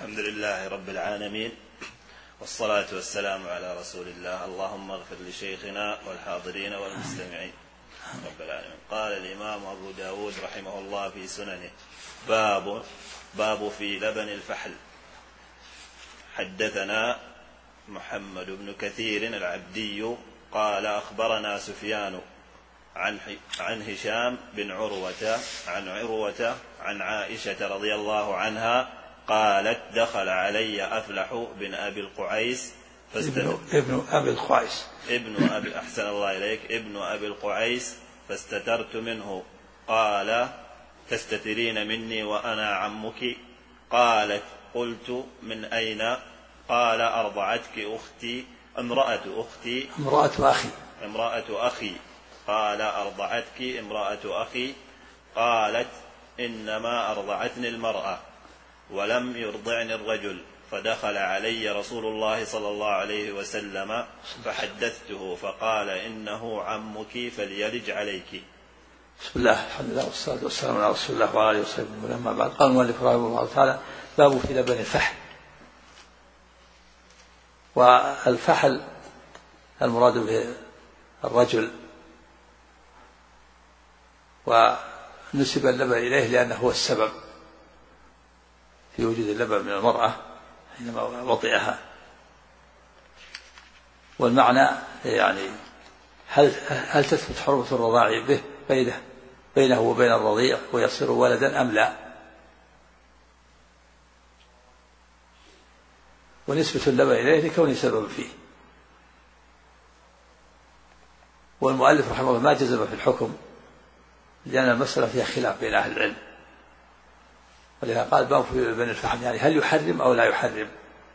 الحمد لله رب العالمين، والصلاة والسلام على رسول الله. اللهم اغفر لشيخنا والحاضرين والمستمعين رب العالمين. قال الإمام أبو داود رحمه الله في سننه: باب في لبن الفحل. حدثنا محمد بن كثير العبدي قال أخبرنا سفيان عن هشام بن عروة عن عائشة رضي الله عنها قالت: دخل علي أفلح بن أبي القعيس ابن أبي القعيس فاستترت منه. قال: تستترين مني وأنا عمك؟ قالت: قلت: من أين؟ قال: أرضعتك أختي امرأة أخي. قال: أرضعتك امرأة أخي؟ قالت: إنما أرضعتني المرأة ولم يرضعني الرجل. فدخل علي رسول الله صلى الله عليه وسلم فحدثته فقال: إنه عمك فليلج عليك. بسم الله، الحمد لله، والصلاة والسلام على رسول الله وعلى آله وصحبه وسلم. أما بعد، قال المؤلف رحمه الله تعالى: باب في لبن الفحل. والفحل المراد به الرجل، ونسب اللبن إليه لأنه هو السبب في وجود اللبن من المرأة حينما وطئها. والمعنى يعني هل تثبت حرمة الرضاع به بينه وبين الرضيع ويصير ولدا أم لا؟ ونسبة اللبن إليه لكونه سبب فيه. والمؤلف رحمه الله ما جزم في الحكم، لأن المسألة فيها خلاف بين أهل العلم، ولذا قال: باب في لبن الفحل، يعني هل يحرم أو لا يحرم؟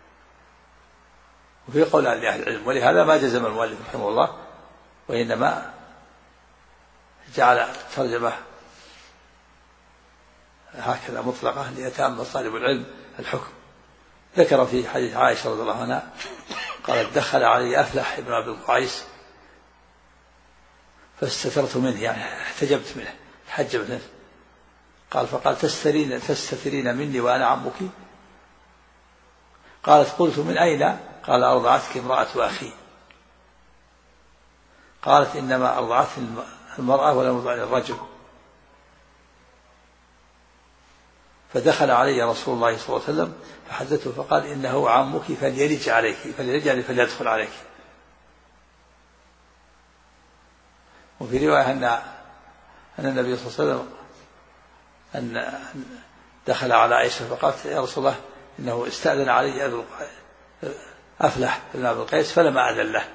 وفي قول أهل العلم، ولهذا ما جزم المؤلف رحمه الله، وإنما جعل ترجمة هكذا مطلقة ليتأمل طالب العلم الحكم. ذكر في حديث عائشة رضي الله عنها قالت: دخل علي أفلح ابن أبي القعيس فاستترت منه، يعني احتجبت منه، حجبت منه. قال: فقال: تستترين مني وأنا عمك؟ قالت: قلت: من أين؟ قال: أرضعتك امرأة أخي. قالت: إنما أرضعتني المرأة ولم يرضعني الرجل. فدخل علي رسول الله صلى الله عليه وسلم فحدثته فقال: إنه عمك فليلج عليك، يعني فليدخل عليك. وفي رواية أن النبي صلى الله عليه وسلم أن دخل على عائشة فقالت: يا رسول الله، إنه استأذن علي أفلح بن أبي القيس فلم أأذن له.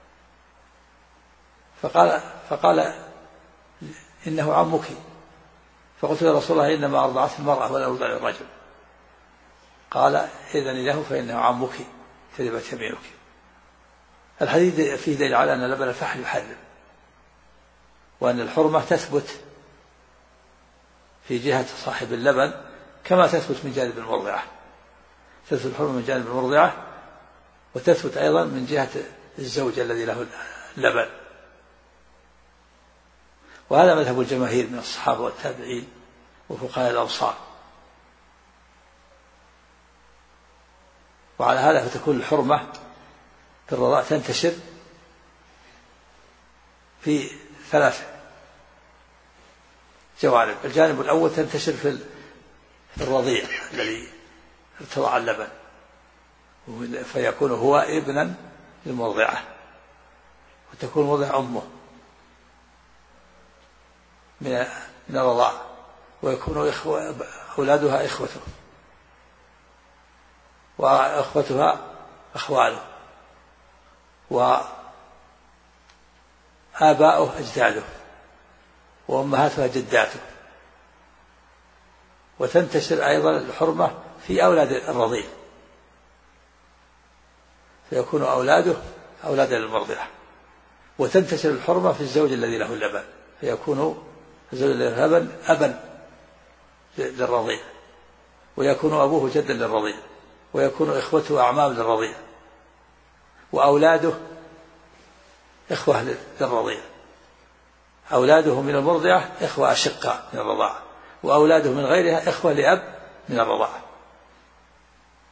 فقال: إنه عمك. فقلت: يا رسول الله، إنما أرضعت المرأة ولا أرضع الرجل. قال: إذن له فإنه عمك كذبت يمينك. الحديث فيه دليل على أن لبن الفحل يحرم، وأن الحرمة تثبت في جهة صاحب اللبن كما تثبت من جانب المرضعة. تثبت الحرمة من جانب المرضعة، وتثبت أيضا من جهة الزوج الذي له اللبن. وهذا مذهب الجماهير من الصحابة والتابعين وفقهاء الأمصار. وعلى هذا فتكون الحرمة في الرضاع تنتشر في ثلاث جوانب. الجانب الأول تنتشر في الرضيع الذي ارتضع اللبن، فيكون هو ابنا للمرضعة، وتكون مرضع أمه من الرضاع، ويكون أولادها إخوته، وأخوتها أخواله، وآباؤه أجداده، وأمهاتها جداته. وتنتشر أيضا الحرمة في أولاد الرضيع، فيكون أولاده أولادا للمرضعة. وتنتشر الحرمة في الزوج الذي له اللبن، فيكون الزوج الذي له اللبن أبا للرضيع، ويكون أبوه جدا للرضيع، ويكون إخوته أعمام للرضيع، وأولاده إخوة للرضيع. أولاده من المرضعة إخوة أشقاء من الرضاعة، وأولاده من غيرها إخوة لأب من الرضاعة.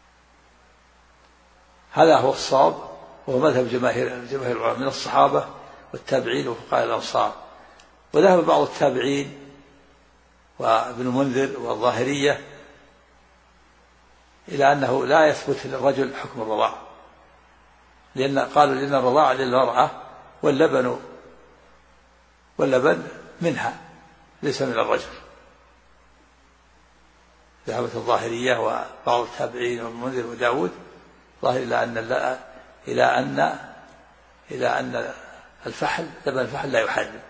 هذا هو الصواب، وهو مذهب جماهير العلماء من الصحابة والتابعين وفقهاء الأمصار. وذهب بعض التابعين وابن المنذر والظاهرية إلى أنه لا يثبت للرجل حكم الرضاع، قالوا لأن الرضاع للمرأة واللبن منها ليس من الرجل. ذهبت الظاهرية وبعض التابعين وابن المنذر وداود ظاهر إلى أن لبن الفحل لا يحرم،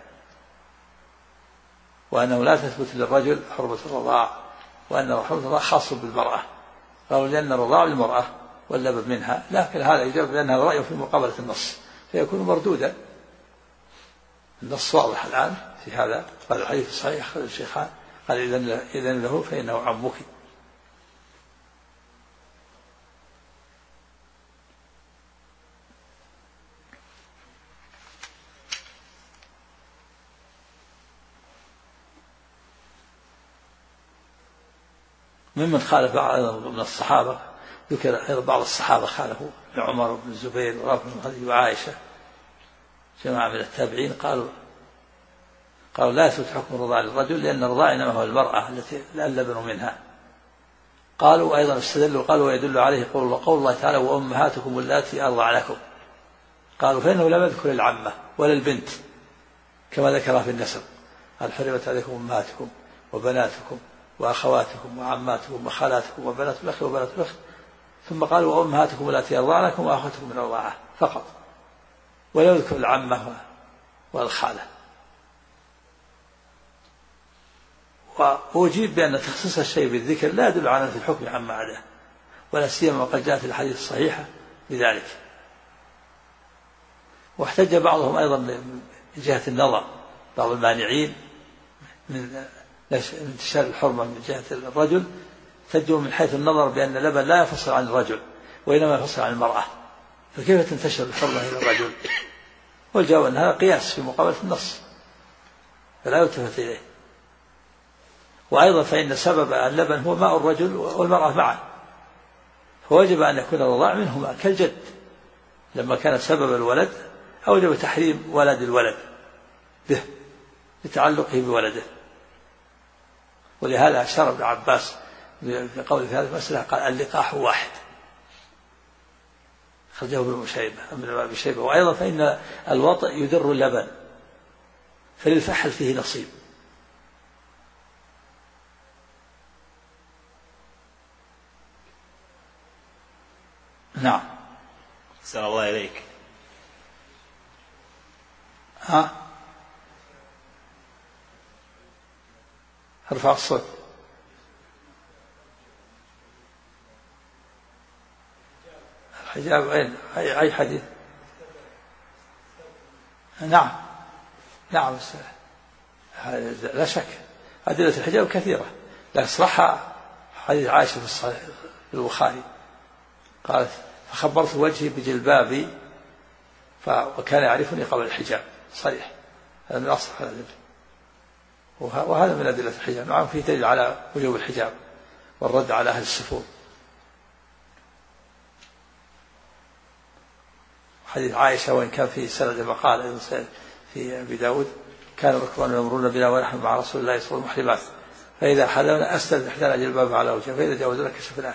وأنه لا تثبت للرجل حرمة الرضاع، وأن حرمة الرضاع خاص بالمرأة. قالوا لأن الرضاع للمرأة واللبن منها، لكن هذا يجرب لأنها رأي في مقابلة النص فيكون مردودا. النص واضح الآن في هذا. قال الحديث الصحيح أخرجه الشيخان قال إذن له فإنه عمك. ممن خالف من الصحابة ذكر أيضا بعض الصحابة خالفوا، ابن عمر وابن الزبير ورافع بن خديج وعائشة، جماعة من التابعين قالوا لا يثبت حكم الرضاع للرجل لأن الرضاع إنما هو المرأة التي لا اللبن منها. قالوا أيضا استدلوا قالوا ويدل عليه قول الله تعالى وأمهاتكم اللاتي أرضعنكم. قالوا فإنه لم يذكر العمة ولا البنت كما ذكر في النسب، قال حرمت عليكم أمهاتكم وبناتكم وأخواتكم وعماتكم وخالاتكم وبنات الأخ وبنات الأخت، ثم قالوا وأمهاتكم التي أرضعنكم وأخواتكم من الرضاعة فقط، ولا يذكر العمة والخالة. وأجيب بأن تخصيص الشيء بالذكر لا يدل على في الحكم عما عداه، ولا سيما وقد جاءت الحديث الصحيحة بذلك. واحتج بعضهم أيضا من جهة النظر، بعض المانعين من انتشار الحرمة من جهة الرجل احتجوا من حيث النظر بأن اللبن لا يفصل عن الرجل وإنما يفصل عن المرأة، فكيف تنتشر الحرمة إلى الرجل؟ والجواب أن هذا قياس في مقابلة النص فلا يلتفت إليه. وأيضا فإن سبب اللبن هو ماء الرجل والمرأة معا، فوجب أن يكون الرضاع منهما كالجد، لما كان سبب الولد أوجب تحريم ولد الولد به لتعلقه بولده. ولهذا أشار ابن عباس في قول في هذه المسألة قال اللقاح واحد، خرجه ابن أبي شيبة. وأيضا فإن الوطء يدر اللبن فللفحل فيه نصيب. نعم. أحسن الله إليك. ارفع الصوت. الحجاب أي حديث؟ نعم لا شك أدلة الحجاب كثيرة، لا أصلحها حديث عائشة في البخاري قالت فخبرت وجهي بجلبابي وكان يعرفني قبل الحجاب، صريح، هذا من أصح الأدلة، وهذا من أدلة الحجاب. نعم فيه دليل على وجوب الحجاب والرد على أهل السفور. حديث عائشة وإن كان في سند مقال في أبي داود كان الركبان يمرون بنا ونحن مع رسول الله صلى الله عليه وسلم محرمات فإذا حلمنا أسند إحدانا جلبابها على وجهها فإذا جاوزنا كشفناه.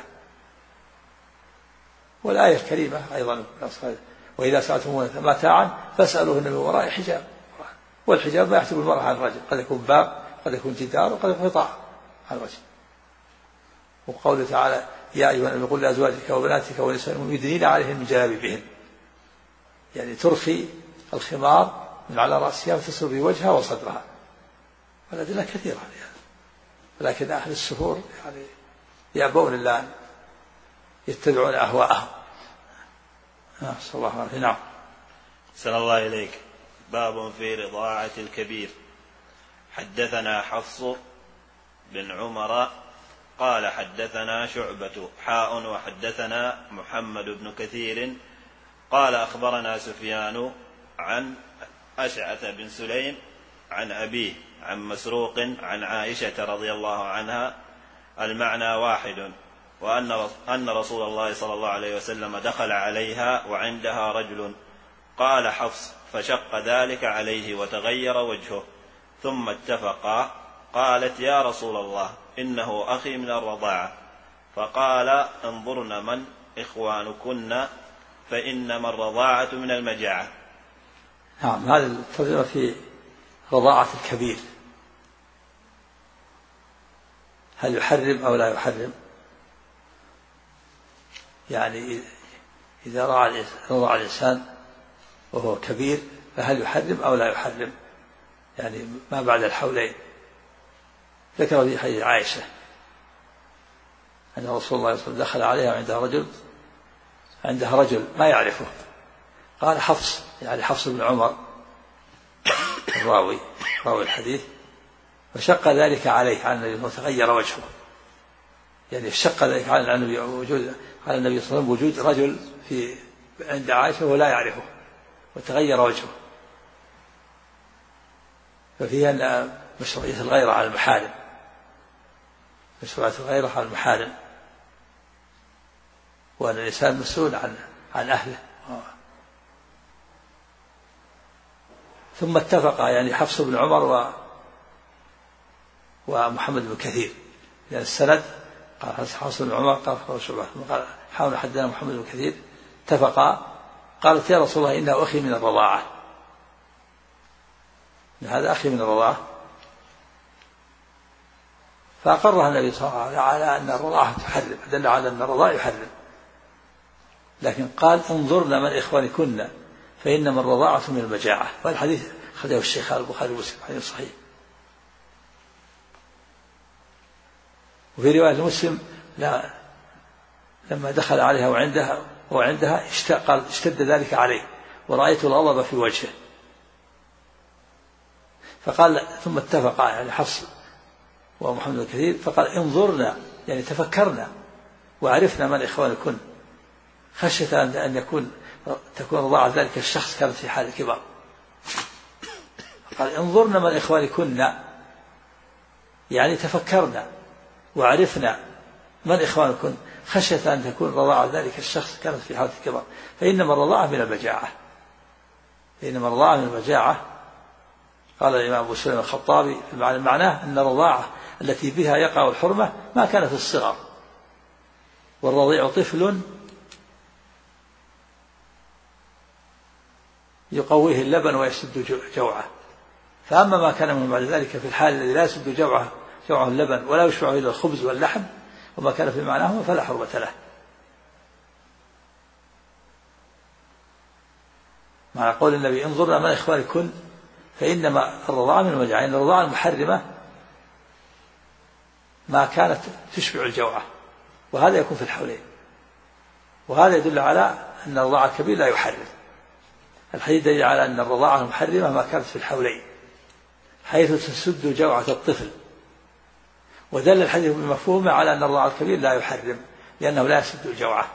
والآية الكريمة أيضا وإذا سألتموهن متاعا فاسألوهن من وراء حجاب، والحجاب ما يحجب المرأة عن الرجل، قد يكون باب قد يكون جدار وقد يكون غطاء على الوجه. وقوله تعالى يا أيها النبي قل لأزواجك وبناتك ونساء المؤمنين يدنين عليهن من جلابيبهن، يعني ترخي الخمار من على رأسها وتصل به وجهها وصدرها، والأدلة كثيرة يعني. ولكن أهل السفور يعني يأبون إلا أن يتبعون أهواءهم. صلى الله عليه وسلم. نعم. صلى الله إليك. باب في رضاعة الكبير. حدثنا حفص بن عمر قال حدثنا شعبة وحدثنا محمد بن كثير قال أخبرنا سفيان عن أشعث بن سليم عن أبيه عن مسروق عن عائشة رضي الله عنها المعنى واحد، أن رسول الله صلى الله عليه وسلم دخل عليها وعندها رجل. قال حفص: فشق ذلك عليه وتغير وجهه، ثم اتفقا. قالت: يا رسول الله، إنه أخي من الرضاعة. فقال: انظرن من إخوانكن، فإنما الرضاعة من المجاعة. نعم، هذه الترجمة في رضاعة الكبير، هل يحرم أو لا يحرم؟ يعني إذا رضع الإنسان وهو كبير فهل يحرم أو لا يحرم؟ يعني ما بعد الحولين. ذكر في حديث عائشة أن رسول الله صلى الله عليه وسلم دخل عليها عندها رجل ما يعرفه. قال حفص، يعني حفص بن عمر الراوي الحديث: فشق ذلك عليه على النبي وتغير وجهه. يعني شق ذلك على النبي صلى الله عليه وسلم وجود رجل عند عائشة ولا يعرفه، وتغير وجهه. ففيها أن مشروعية الغيرة على المحارم، مشروعية الغيرة على المحارم، وأن الإنسان مسؤول عن أهله. ثم اتفقا، يعني حفص بن عمر ومحمد بن كثير، لأن السند قال حفص بن عمر قال شعبة، قال حاول حدثنا محمد بن كثير. اتفقا. قالت: يا رسول الله، إنه أخي من الرضاعة، هذا أخي من الرضاعة. فأقرها النبي صلى الله عليه وسلم على أن الرضاعة تحرم، دل على أن الرضاعة يحرم، لكن قال: انظرن من إخوانكن، فإنما الرضاعة من المجاعة. والحديث أخرجه الشيخان البخاري ومسلم، حديث صحيح. وفي رواية مسلم: لما دخل عليها وعندها اشتد ذلك عليه، ورأيت الغضب في وجهه. فقال: ثم اتفقا، يعني حفص ومحمد بن كثير، فقال: انظرنا، يعني تفكرنا وعرفنا من إخوانكن، خشية أن تكون رضاعة ذلك الشخص كانت في حال الكبر. قال: انظرنا من إخوانكن، يعني تفكرنا وعرفنا من إخوانكن، خشية أن تكون رضاعة ذلك الشخص كانت في حال الكبر، فإنما الرضاعة من المجاعة. فإنما الرضاعة من المجاعة. قال الإمام أبو سليمان الخطابي في معناه أن الرضاعة التي بها يقع الحرمة ما كان في الصغر، والرضيع طفل يقويه اللبن ويسد جوعه. فأما ما كان من بعد ذلك في الحال الذي لا يسد جوعه اللبن ولا يشبع إلا الخبز واللحم، وما كان في معناه فلا حرمة له. مع قول النبي: انظرنا من إخوانكن، فإنما الرضاعة من المجاعة، يعني الرضاعة المحرمة ما كانت تشبع الجوعة، وهذا يكون في الحولين. وهذا يدل على أن الرضاعة الكبير لا يحرم. الحديث دليل على أن الرضاعة المحرمة ما كانت في الحولين، حيث تسد جوعة الطفل. ودل الحديث بمفهومه على أن الرضاعة الكبير لا يحرم، لأنه لا يسد الجوعة.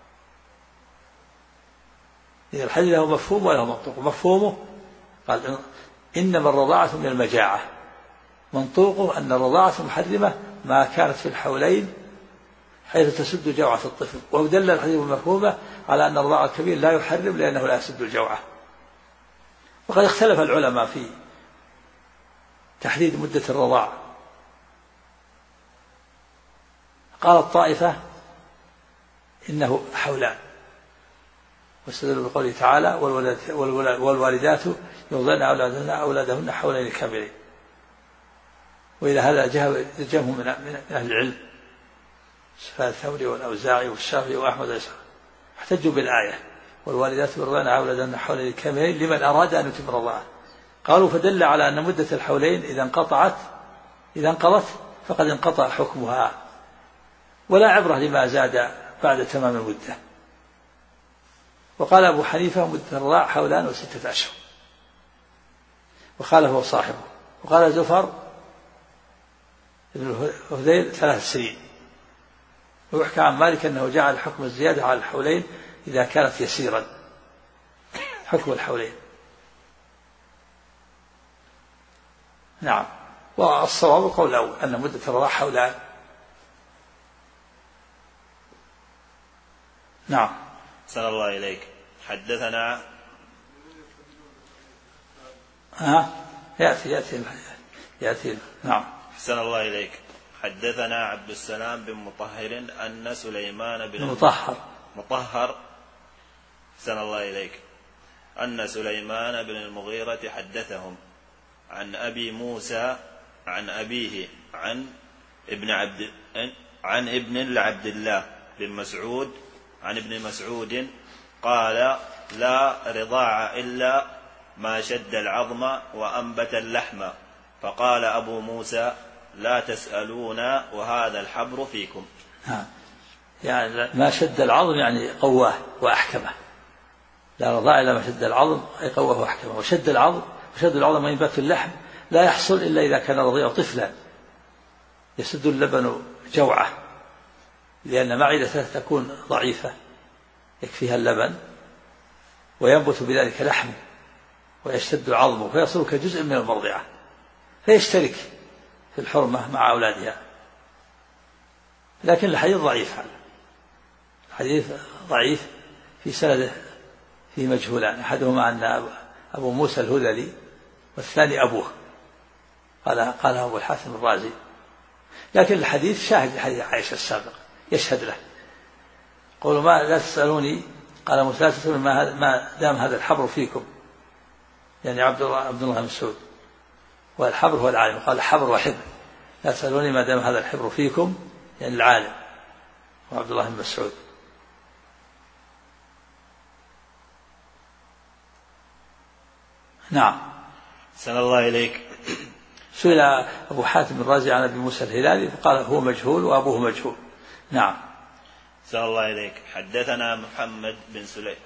إذا الحديث له مفهوم وله منطوق. مفهومه قال: إنما الرضاعة من المجاعة. منطوقه أن الرضاعة محرمة ما كانت في الحولين، حيث تسد جوعة الطفل. ودل الحديث بمفهومه على أن الرضاعة الكبير لا يحرم، لأنه لا يسد الجوعة. وقد اختلف العلماء في تحديد مدة الرضاعة. قال الطائفة: إنه حولان، واستدلوا بقوله تعالى: والوالدات يرضعن أولادهن حولين كاملين. وإلى هذا جمع من أهل العلم، سفيان الثوري والأوزاعي والشافعي وأحمد وإسحاق، احتجوا بالآية: والوالدات يرضعن أولادهن حولين كاملين لمن أراد أن يتم الرضاعة. قالوا: فدل على أن مدة الحولين إذا انقضت فقد انقطع حكمها، ولا عبرة لما زاد بعد تمام المدة. وقال أبو حنيفة: مدة الرضاع حولان و6 أشهر، وخالفه صاحبه. وقال زفر ابن هذيل 3 سنين. ويحكى عن مالك أنه جعل حكم الزيادة على الحولين إذا كانت يسيرا، حكم الحولين. نعم. والصواب القول الأول أن مدة الرضاع حولان. نعم. أحسن الله إليك. حدثنا يأتي. نعم. أحسن الله إليك. حدثنا عبد السلام بن مطهر أن سليمان بن مطهر أحسن الله إليك أن سليمان بن المغيرة حدثهم عن أبي موسى عن أبيه عن ابن لعبد الله بن مسعود عن ابن مسعود قال: لا رضاع إلا ما شد العظم وأنبت اللحم. فقال أبو موسى: لا تسألون وهذا الحبر فيكم. يعني ما شد العظم يعني قواه وأحكمه. لا رضاع إلا ما شد العظم أي قواه وأحكمه. وشد العظم وإنبات اللحم لا يحصل إلا إذا كان رضيع طفلا يسد اللبن جوعه، لأن معدته تكون ضعيفة يكفيها اللبن، وينبت بذلك لحم ويشتد عظمه فيصل كجزء من المرضعة، فيشترك في الحرمة مع أولادها. لكن الحديث ضعيف في سنده فيه مجهولان، أحدهما أن أبو موسى الهذلي والثاني أبوه، قال أبو الحاتم الرازي. لكن الحديث شاهد لحديث عائشة السابق يشهد له. قولوا ما لا تسألوني، قال موسى لا تسألوني ما دام هذا الحبر فيكم، يعني عبد الله بن مسعود، والحبر هو العالم، قال حبر وحبر، لا تسألوني ما دام هذا الحبر فيكم، يعني العالم وعبد الله بن مسعود. نعم. سأل الله إليك. سئل أبو حاتم الرازي عن أبي موسى الهلالي فقال هو مجهول وأبوه مجهول. نعم. سأل الله إليك. حدثنا محمد بن سليم.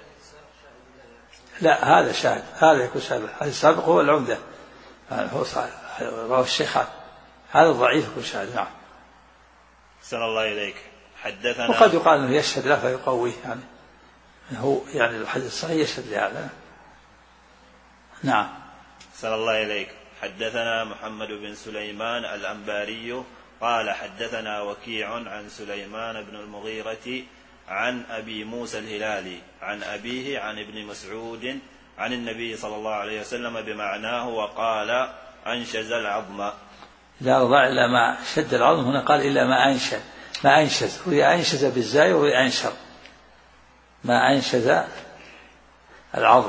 لا هذا شاهد، هذا يكون شاهد. هذا السابق هو العمدة، هو رواه الشيخان، هذا الضعيف يكون شاهد. نعم. سأل الله إليك. حدثنا. وقد يقال أنه يشهد له فيقويه، هو يعني الحديث الصحيح يشهد لهذا. نعم. سأل الله إليك. حدثنا محمد بن سليمان الأنباري قال حدثنا وكيع عن سليمان بن المغيرة عن أبي موسى الهلالي عن أبيه عن ابن مسعود عن النبي صلى الله عليه وسلم بمعناه، وقال: أنشز العظم. لا رضاع إلا ما شد العظم، هنا قال إلا ما أنشز، روي أنشز بالزاي وروي أنشر، ما أنشز العظم،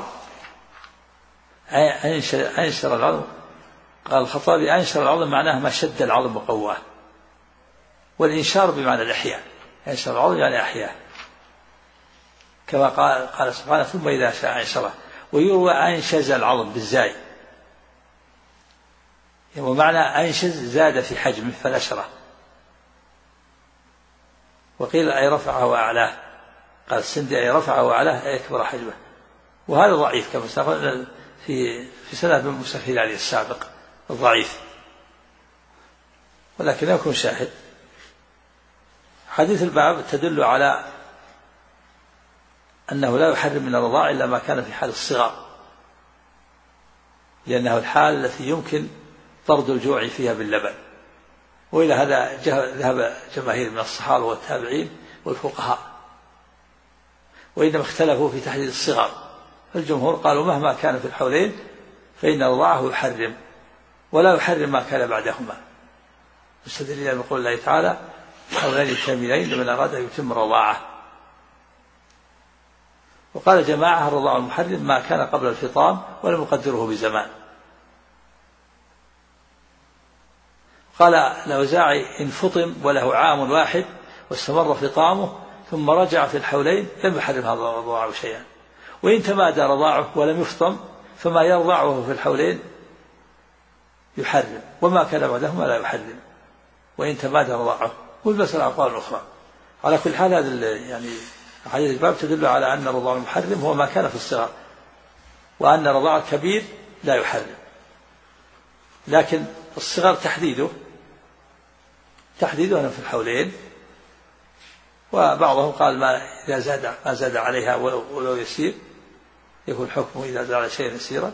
أنشر العظم. قال الخطابي: أنشر العظم معناه ما شد العظم وقواه، والإنشار بمعنى الإحياء، أنشر العظم يعني أحياه، كما قال سبحانه: ثم إذا شاء أنشره. ويروى أنشز العظم بالزاي، ومعنى أنشز زاد في حجمه فنشره. وقيل أي رفعه وأعلاه، قال السندي أي رفعه وأعلاه أي أكبر حجمه. وهذا ضعيف كما سنقول في سنة بن موسى الهلالي السابق الضعيف، ولكن يكون شاهد. حديث الباب تدل على أنه لا يحرم من الرضاع إلا ما كان في حال الصغر، لأنه الحال التي يمكن طرد الجوع فيها باللبن. وإلى هذا ذهب جماهير من الصحابة والتابعين والفقهاء، وإنما اختلفوا في تحديد الصغر. الجمهور قالوا مهما كان في الحولين فإن رضاعه يحرم، ولا يحرم ما كان بعدهما، مستدلين بقول الله تعالى: حولين كاملين لمن أراد أن يتم الرضاعة. وقال جماعة: الرضاع المحرم ما كان قبل الفطام ولم يقدره بزمان. قال الأوزاعي: إن فطم وله عام واحد واستمر فطامه ثم رجع في الحولين لم يحرم هذا الرضاع شيئا، وإن تمادى رضاعه ولم يفطم فما يرضعه في الحولين يحرم، وما كان بعدهما لا يحرم وإن تمادى رضاعه. والمسألة أقوال أخرى. على كل حال هذا يعني حديث الباب تدل على أن الرضاع المحرم هو ما كان في الصغر، وأن الرضاع الكبير لا يحرم. لكن الصغر تحديده أنه في الحولين. وبعضهم قال ما زاد عليها ولو يسير يكون حكمه إذا زاد على شيء يسيرا،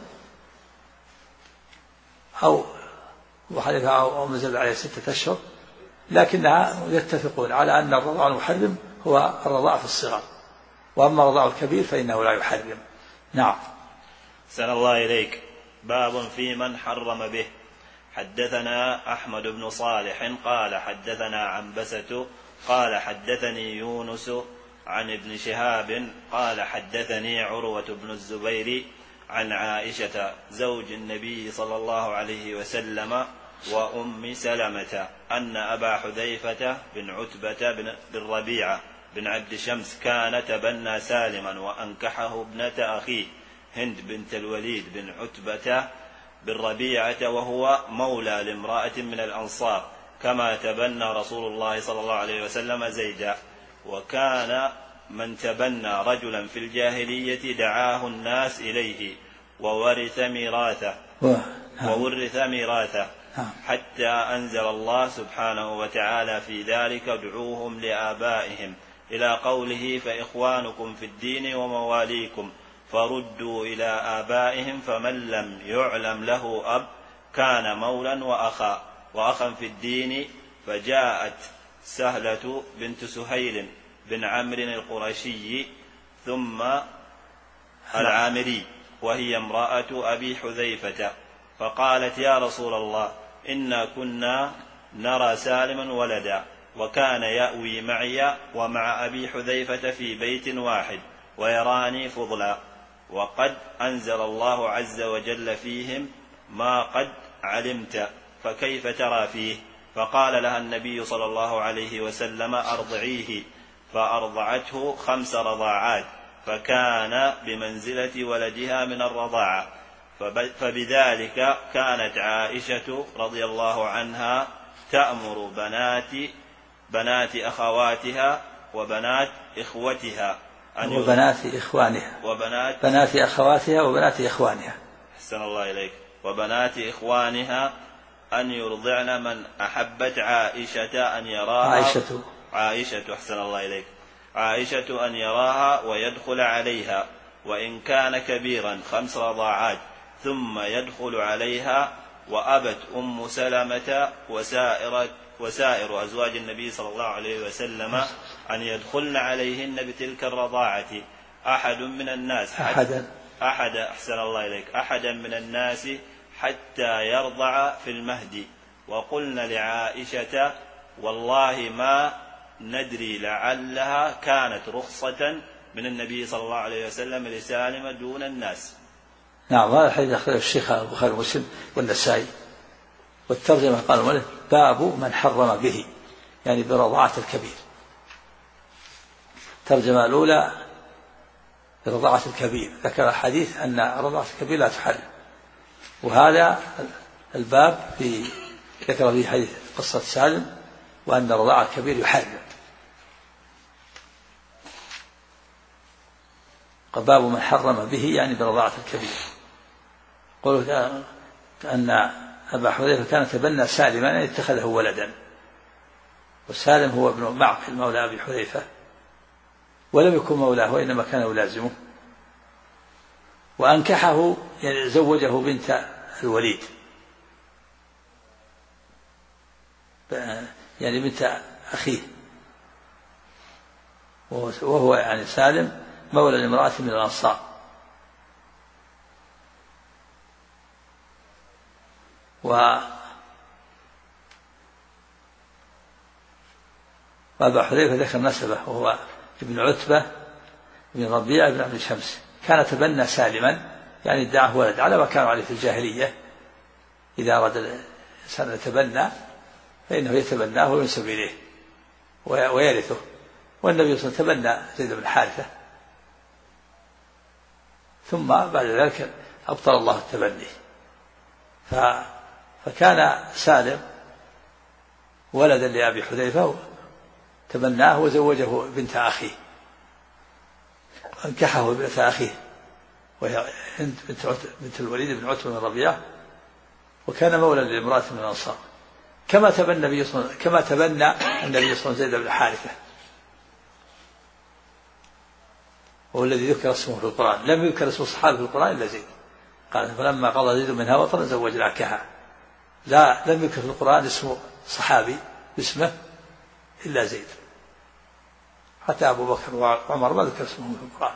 أو وحديثها أو نزل عليه 6 أشهر. لكنها يتفقون على أن الرضاع المحرم هو الرضاع في الصغر، وأما رضاع الكبير فإنه لا يحرم. نعم. أحسن الله إليك. باب في من حرم به. حدثنا أحمد بن صالح قال حدثنا عنبسة قال حدثني يونس عن ابن شهاب قال حدثني عروة بن الزبير عن عائشة زوج النبي صلى الله عليه وسلم وأم سلمة أن أبا حذيفة بن عتبة بن ربيعة بن عبد شمس كان تبنى سالما وأنكحه ابنة أخيه هند بنت الوليد بن عتبة بن ربيعة وهو مولى لامرأة من الأنصار كما تبنى رسول الله صلى الله عليه وسلم زيدا. وكان من تبنى رجلا في الجاهلية دعاه الناس إليه وورث ميراثه حتى أنزل الله سبحانه وتعالى في ذلك ادعوهم لآبائهم إلى قوله فإخوانكم في الدين ومواليكم فردوا إلى آبائهم فمن لم يعلم له أب كان مولا وأخا في الدين. فجاءت سهلة بنت سهيل بن عمرو القرشي ثم العامري وهي امرأة أبي حذيفة فقالت يا رسول الله إنا كنا نرى سالما ولدا وكان يأوي معي ومع أبي حذيفة في بيت واحد ويراني فضلا وقد أنزل الله عز وجل فيهم ما قد علمت فكيف ترى فيه. فقال لها النبي صلى الله عليه وسلم أرضعيه فأرضعته 5 رضاعات فكان بمنزلة ولدها من الرضاعة. فبذلك كانت عائشة رضي الله عنها تأمر بنات أخواتها وبنات إخوتها وبنات إخوانها بنات أخواتها وبنات إخوانها. أحسن الله إليك. وبنات إخوانها أن يرضعن من أحبت عائشة أن يراها عائشة أحسن الله إليك. عائشة أن يراها ويدخل عليها وإن كان كبيرا 5 رضاعات ثم يدخل عليها. وأبت أم سلمة وسائر أزواج النبي صلى الله عليه وسلم أن يدخلن عليهن بتلك الرضاعة أحد من الناس أحد من الناس حتى يرضع في المهد. وقلنا لعائشة والله ما ندري لعلها كانت رخصة من النبي صلى الله عليه وسلم لسالم دون الناس. نعم. هذا الحديث أخرجه الشيخ البخاري ومسلم والنسائي. والترجمة قال المؤلف باب من حرم به يعني برضاعة الكبير. الترجمة الأولى برضاعة الكبير ذكر حديث أن رضاعة الكبير لا تحرم. وهذا الباب ذكر فيه حديث قصة سالم وأن رضاعة الكبير يحرم. باب من حرم به يعني برضاعة الكبير. قلت أن أبا حذيفة كان تبنى سالما يعني اتخذه ولدا وسالم هو ابن معقل مولى أبي حذيفة ولم يكن مولاه وإنما كان يلازمه. وأنكحه يعني زوجه بنت الوليد يعني بنت أخيه وهو يعني سالم مولى لامرأة من الأنصار. وأبا حذيفة ذكر نسبه وهو ابن عتبة بن ربيعة بن عبد شمس كان تبنى سالما يعني ادعاه ولد على ما كانوا عليه في الجاهلية. إذا أراد الإنسان يتبنى فإنه يتبناه وينسب إليه ويرثه. والنبي صلى الله عليه وسلم تبنى زيد بن حارثة ثم بعد ذلك أبطل الله التبني. فكان سالم ولدا لأبي حذيفة تبناه وزوجه بنت أخيه وانكحه بنت أخيه وهي بنت الوليد بن عتبة بن ربيعة وكان مولى لامرأة من الأنصار كما تبنى النبي صلى الله عليه وسلم زيد بن حارثة وهو الذي ذكر اسمه في القرآن. لم يذكر اسم الصحابة في القرآن إلا زيد. قال فلما قضى زيد منها وطرا زوجناكها. لم يذكر في القرآن اسم صحابي باسمه إلا زيد. أتى أبو بكر وعمر ما ذكر اسمهم في القرآن،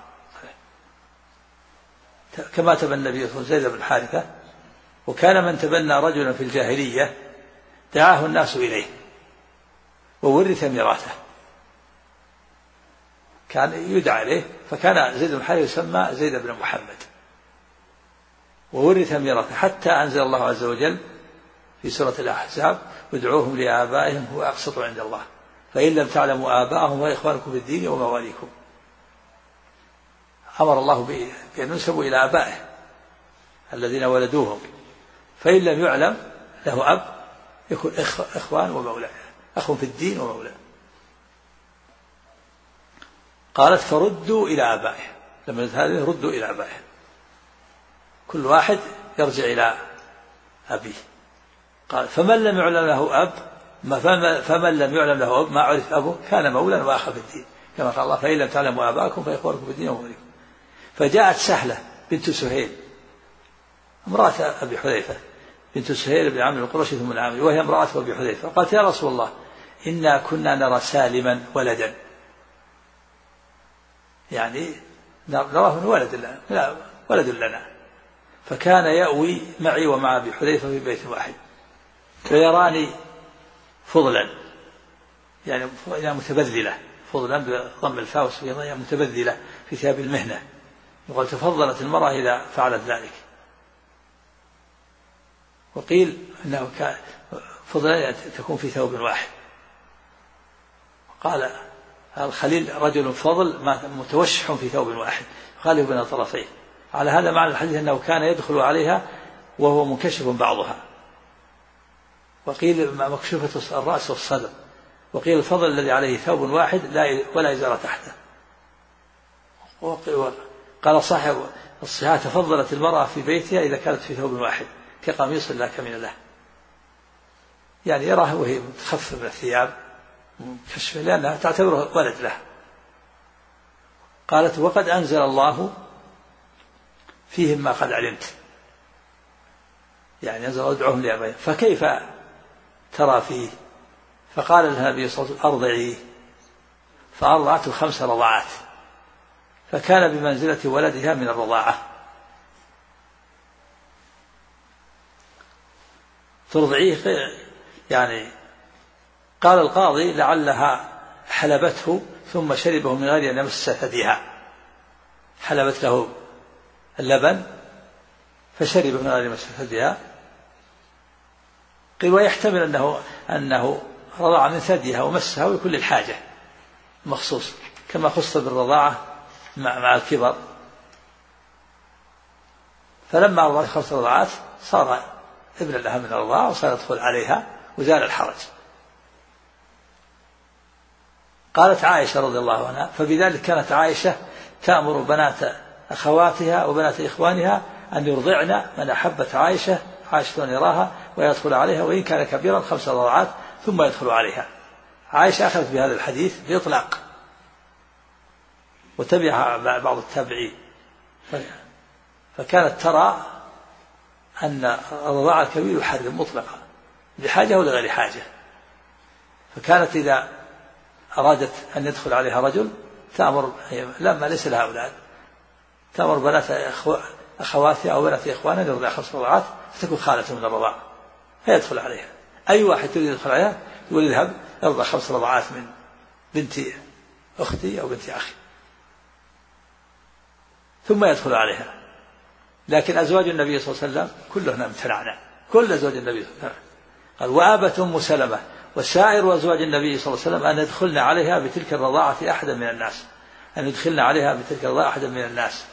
كما تبنى النبي زيد بن حارثة. وكان من تبنى رجلا في الجاهلية دعاه الناس إليه وورث ميراثه، كان يدعى إليه، فكان زيد بن حارثة يسمى زيد بن محمد وورث ميراثه، حتى أنزل الله عز وجل في سورة الأحزاب: ادعوهم لآبائهم هو أقسط عند الله فإن لم تعلموا آباءهم وإخوانكم في الدين ومواليكم. أمر الله بأن ينسبوا إلى آبائه الذين ولدوهم، فإن لم يعلم له أب يكون إخوان ومولى، أخ في الدين ومولى. قالت: فردوا إلى آبائه، لما هذه ردوا إلى آبائه، كل واحد يرجع إلى أبيه. قال: فمن لم يعلم له أب ما عرف أبوه كان مولا وأخا في الدين، كما قال الله: فإن لم تعلموا آباءكم فإخوانكم في الدين ومواليكم. فجاءت سهلة بنت سهيل امرأة أبي حذيفة، بنت سهيل بن عمرو القرشي ثم العامري، وهي امرأة أبي حذيفة، قالت: يا رسول الله إنا كنا نرى سالما ولدا، يعني نراه من ولد لنا، فكان يأوي معي ومع أبي حذيفة في بيت واحد، ويراني فضلا، يعني متبذلة، فضلا بضم الفاء والسين، متبذلة في ثياب المهنة، يقول تفضلت المرأة إذا فعلت ذلك. وقيل أنه فضلا تكون في ثوب واحد. قال الخليل: رجل فضل متوشح في ثوب واحد خالف بين طرفيه. على هذا معنى الحديث أنه كان يدخل عليها وهو منكشف بعضها، وقيل مكشوفة الرأس والصدر، وقيل الفضل الذي عليه ثوب واحد ولا إزار تحته. قال صاحب الصحاح: تفضلت المرأة في بيتها إذا كانت في ثوب واحد كقميص لا كمين له، يعني يراها وهي متخففة من الثياب كشف، لأنها تعتبره ولد له. قالت: وقد أنزل الله فيهم ما قد علمت، يعني أنزل: ادعوهم لآبائهم، فكيف ترى فيه؟ فقال لها النبي صلى الله عليه وسلم: أرضعيه، فأرضعته 5 رضعات، فكان بمنزلة ولدها من الرضاعة. ترضعيه يعني قال القاضي: لعلها حلبته ثم شربه من غير أن يمس ثديها، حلبت له اللبن فشرب من غير أن يمس ثديها. قيل: ويحتمل أنه رضع من ثديها ومسها ويكون للحاجة مخصوص، كما خص بالرضاعة مع الكبر. فلما رضعت 5 رضعات صار ابن لها من الرضاعة وصار يدخل عليها وزال الحرج. قالت عائشة رضي الله عنها: فبذلك كانت عائشة تأمر بنات أخواتها وبنات إخوانها أن يرضعن من أحبت عائشة أن يراها ويدخل عليها، وإن كان كبيرا 5 رضعات ثم يدخل عليها. عائشة أخذت بهذا الحديث بإطلاق، وتبعها بعض التابعين، فكانت ترى أن الرضاعة الكبير يحرم مطلقا لحاجة ولا غير حاجة. فكانت إذا أرادت أن يدخل عليها رجل تأمر، لما ليس لها أولاد، تأمر بنات أخواتها أو بنات إخوانها يرضع 5 رضعات فتكون خالة من الرضاعة، فيدخل عليها. أي واحد يريد يدخل عليها يقول: اذهب يرضع 5 رضعات من بنت أختي أو بنت أخي، ثم يدخل عليها. لكن أزواج النبي صلى الله عليه وسلم كلهن امتنعنا، كل أزواج النبي صلى الله عليه وسلم. قال: وأبت أم سلمة وسائر أزواج النبي صلى الله عليه وسلم أن يدخلن عليها بتلك الرضاعة أحدا من الناس، أن يدخلن عليها بتلك الرضاعة أحدا من الناس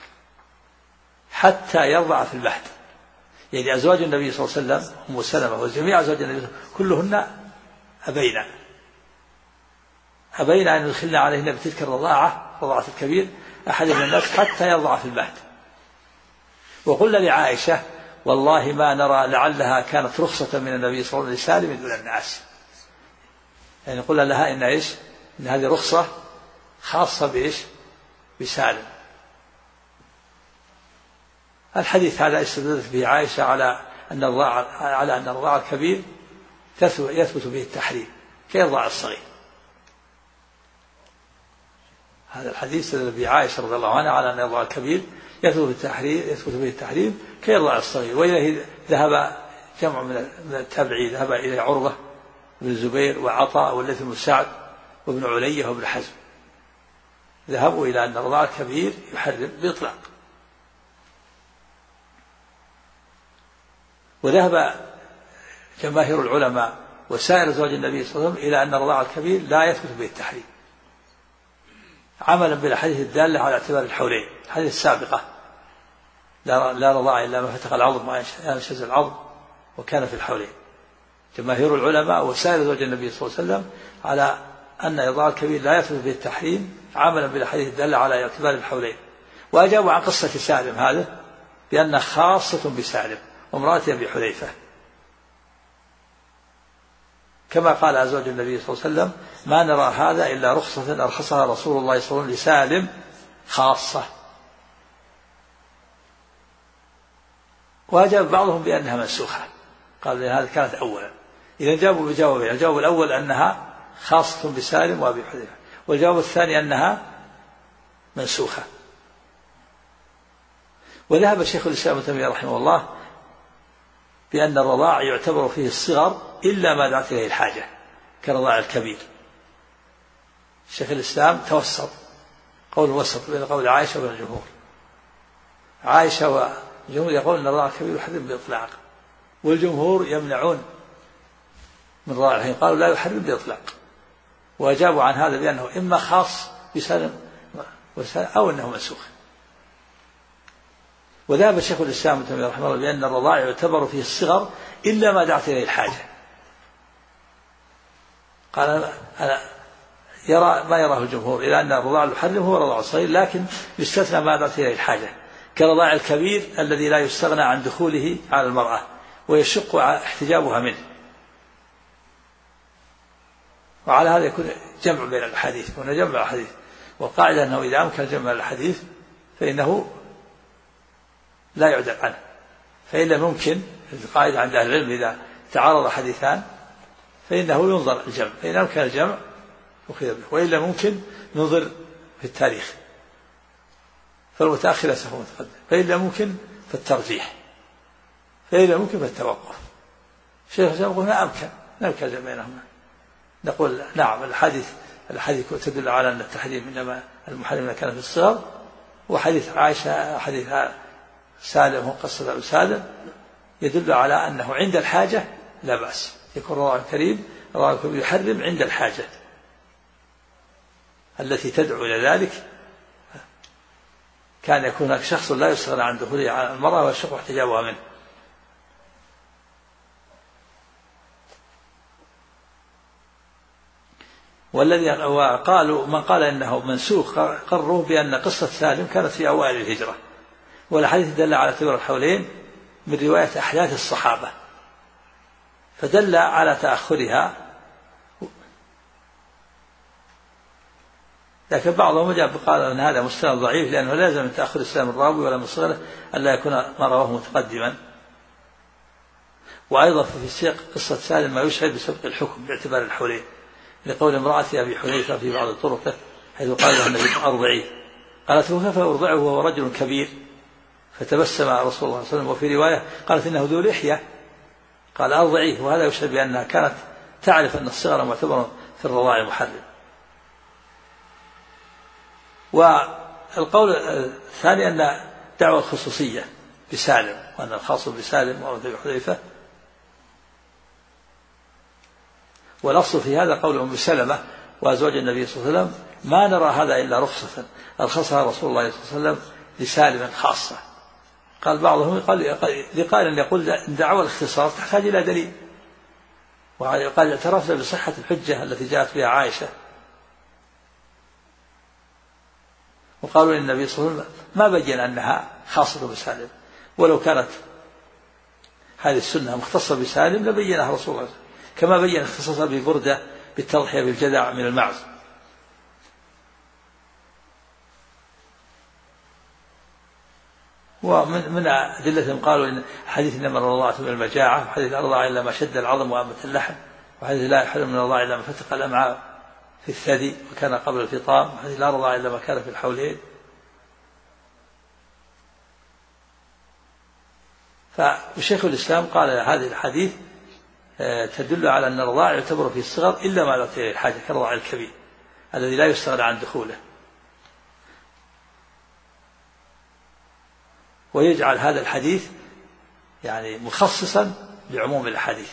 حتى يرضع في المهد. يعني أزواج النبي صلى الله عليه وسلم أم سلمة وجميع أزواج النبي كلهن أبين أن يدخلن عليهن بتلك الرضاعة، رضاعة الكبير، أحد من الناس حتى يرضع في المهد. وقلنا لعائشة: والله ما نرى لعلها كانت رخصة من النبي صلى الله عليه وسلم لسالم دون الناس، يعني قلنا لها إن هذه رخصة خاصة بسالم. الحديث هذا استدلت به عائشة على أن الرضاع الكبير يثبت به التحريم كيرضع الصغير. هذا الحديث الذي عائشة رضي الله عنها على أن يرضع الكبير يثبت به التحريم كيرضع الصغير. وإليه ذهب جمع من التابعين، ذهب إلى عروة بن الزبير وعطاء والليث بن سعد وابن علية وابن حزم، ذهبوا إلى أن الرضاع الكبير يحرم بإطلاق. وذهب جماهير العلماء وسائر زوج النبي صلى الله عليه وسلم إلى أن الرضاع الكبير لا يثبت به التحريم، عملا بالأحاديث الدالة على اعتبار الحولين، الحديث السابقة لا رضاع إلا ما فتق العظم وأنشز العظم وكان في الحولين. جماهير العلماء وسائر زوج النبي صلى الله عليه وسلم على أن الرضاع الكبير لا يثبت به التحريم، عملا بالأحاديث الدالة على اعتبار الحولين. وأجابوا عن قصة سالم هذا بأنها خاصة بسالم وامرأة أبي حذيفة، كما قال أزواج النبي صلى الله عليه وسلم: ما نرى هذا إلا رخصة أرخصها رسول الله صلى الله عليه وسلم لسالم خاصة. وأجاب بعضهم بأنها منسوخة، قال هذا كانت أولا. إذا جابوا بجوابين: الجواب الأول أنها خاصة بسالم وأبي حذيفة، والجواب الثاني أنها منسوخة. وذهب شيخ الإسلام ابن تيمية رحمه الله بأن الرضاع يعتبر فيه الصغر إلا ما دعت إليه الحاجة كرضاع الكبير. شيخ الإسلام توسط، قول وسط بين قول عائشة والجمهور. عائشة والجمهور يقول أن الرضاع الكبير يحرم بإطلاق، والجمهور يمنعون من رضاع الحين، قالوا لا يحرم بإطلاق. وأجابوا عن هذا بأنه إما خاص بسالم أو أنه منسوخ. وذهب شيخ الإسلام ابن تيمية رحمه الله بأن الرضاع يعتبر فيه الصغر إلا ما دعت إليه الحاجة. قال أنا يرى ما يراه الجمهور إلى أن الرضاع المحرم هو رضاع الصغير، لكن يستثنى ما دعت إليه الحاجة كرضاع الكبير الذي لا يستغنى عن دخوله على المرأة ويشق احتجابها منه. وعلى هذا يكون جمع بين الحديث، ونجمع الحديث. والقاعدة أنه إذا أمكن جمع الحديث فإنه لا يعدل عنه، فإن لم يمكن، القاعدة عند أهل العلم إذا تعارض حديثان فإنه ينظر الجمع، فإن أمكن الجمع أخذ به، وإن لم يمكن ننظر في التاريخ، فالمتأخر سوف متقدم، فإن لم يمكن فالترجيح، فإن لم يمكن فالتوقف. الشيخ الإسلام يقول نمكن الجمع بينهما، نقول نعم الحديث تدل على أن التحريم إنما المحرم كان في الصغر، وحديث عائشة حديث سالم وقصة سالم يدل على أنه عند الحاجة لا بأس، يكون الرضاع الكريم يحرم عند الحاجة التي تدعو إلى ذلك. كان يكون هناك شخص لا يستغنى عن دخوله على المرأة ويشق احتجابها منه. والذي قالوا من قال إنه منسوخ قرروا بأن قصة سالم كانت في أوائل الهجرة، والحديث دل على اعتبار الحولين من رواية أحداث الصحابة، فدل على تأخرها. لكن بعضهم جاء قال أن هذا مستند ضعيف، لأنه لازم من تأخر الإسلام الراوي ولا من صغره ألا يكون ما رواه متقدما. وأيضا في سياق قصة سالم ما يشعر بسبق الحكم باعتبار الحولين، لقول امرأة أبي حذيفة في بعض الطرق حيث قال لها النبي: أرضعيه. قالت: كيف أرضعه وهو رجل كبير؟ فتبسم رسول الله صلى الله عليه وسلم. وفي رواية قالت: إنه ذو لحية، قال: أرضعيه. وهذا يشعر بأنها كانت تعرف أن الصغر معتبر في الرضاع محرم. والقول الثاني أن دعوة الخصوصية بسالم، وأن الخاص بسالم وأبي حذيفة. والأصل في هذا قول أم سلمة وأزواج النبي صلى الله عليه وسلم: ما نرى هذا إلا رخصة أرخصها رسول الله صلى الله عليه وسلم لسالم خاصة. قال بعضهم لقائل يقول دعوى الاختصاص تحتاج إلى دليل، وقال اعترفنا بصحة الحجة التي جاءت بها عائشة. وقالوا للنبي صلى الله عليه وسلم ما بين أنها خاصة بسالم، ولو كانت هذه السنة مختصة بسالم لبينها رسول الله كما بين اختصاصها ببردة بالتضحية بالجذع من المعز. ومن أدلتهم قالوا إن حديث إنما الرضاعة من المجاعة، وحديث الرضاعة إلا ما شد العظم وأنبت اللحم، وحديث لا يحرم من الرضاعة إلا ما فتق الأمعاء في الثدي وكان قبل الفطام، هذه لا رضاع إلا ما كان في الحولين. فشيخ الإسلام قال هذه الحديث تدل على أن الرضاع يعتبر في الصغر إلا ما لا الحاجة كالرضاع الكبير الذي لا يستغنى عن دخوله، ويجعل هذا الحديث يعني مخصصا لعموم الحديث.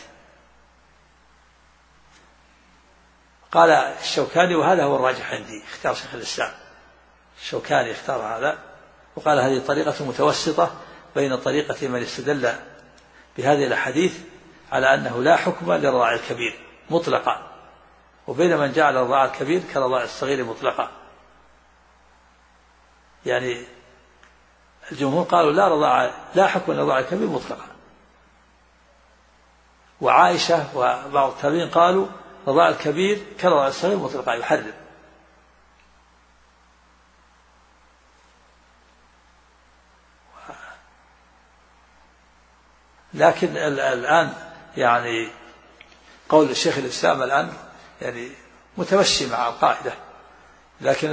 قال الشوكاني وهذا هو الراجح عندي، اختار شيخ الإسلام الشوكاني اختار هذا، وقال هذه طريقة متوسطة بين طريقة من استدل بهذه الأحاديث على أنه لا حكم للرضاع الكبير مطلقا، وبين من جعل الرضاع الكبير كالرضاع الصغير مطلقا. يعني الجمهور قالوا لا حكم للرضاع الكبير مطلقا، وعائشة وبعض التابعين قالوا الرضاع الكبير كالرضاع الصغير مطلقا يحرم. لكن الآن يعني قول الشيخ الإسلام الآن يعني متمشي مع القاعدة، لكن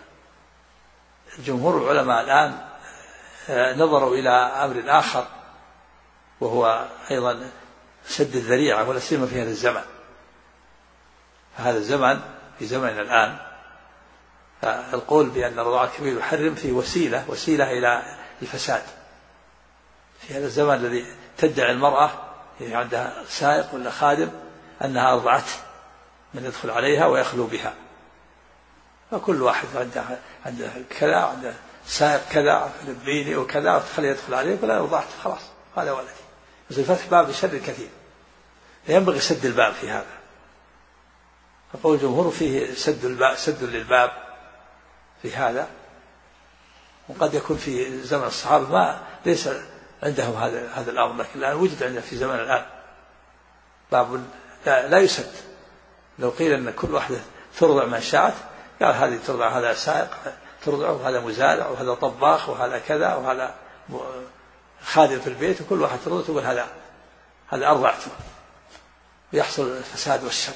جمهور العلماء الآن نظروا إلى أمر آخر، وهو أيضا سد الذريعة ولا سيما في هذا الزمن. هذا الزمن في زمننا الآن القول بأن الرضاع الكبير يحرم في وسيلة إلى الفساد. في هذا الزمن الذي تدعي المرأة عندها سائق ولا خادم أنها أرضعته من يدخل عليها ويخلو بها، فكل واحد عنده كذا، عنده سائق كذا فلبيني وكذا، وتخلي يدخل عليك ولا أرضعت خلاص هذا ولدي. بس الفتح باب لشر كثير، ينبغي سد الباب في هذا. فقول الجمهور فيه سد للباب في هذا، وقد يكون في زمن الصحابة ما ليس عندهم هذا الأمر، لكن الآن وجد عندنا في زمن الآن باب لا يسد. لو قيل أن كل واحدة ترضع من شاءت، قال هذه ترضع، هذا سائق ترضع، وهذا مزارع، وهذا طباخ، وهذا كذا، وهذا خادم في البيت، وكل واحد ترضع تقول هذا أرضعته، ويحصل الفساد والشر.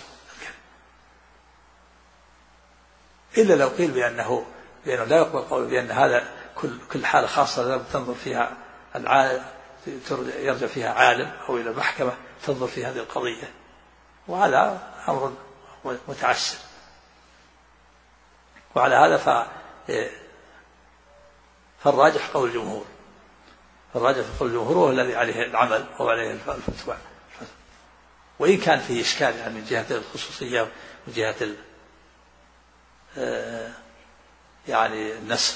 إلا لو قيل بأنه لا يقبل قول بأن هذا كل حالة خاصة لابد تنظر فيها يرجع فيها عالم أو إلى محكمة تنظر في هذه القضية، وهذا أمر متعسر. وعلى هذا فالراجح قول الجمهور، هو الذي عليه العمل وعليه الفتوى، وإن كان فيه إشكال يعني من جهة الخصوصية ومن جهة يعني النسخ،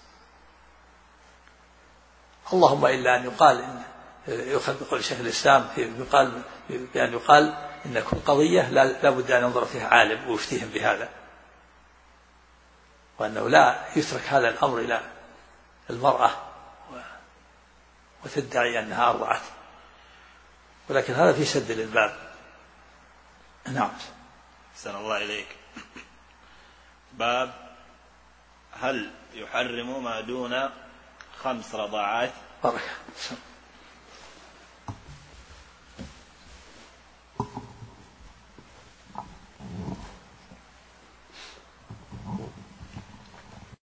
اللهم إلا أن يقال إن يؤخذ بقول شيخ الإسلام بأن يقال إن كل قضية لا بد أن ينظر فيها عالم ويفتيهم بهذا، وأنه لا يترك هذا الأمر إلى المرأة وتدعي أنها أرضعت، ولكن هذا في سد للباب. نعم. أحسن الله إليك. باب هل يحرم ما دون 5 رضاعات؟ بركة.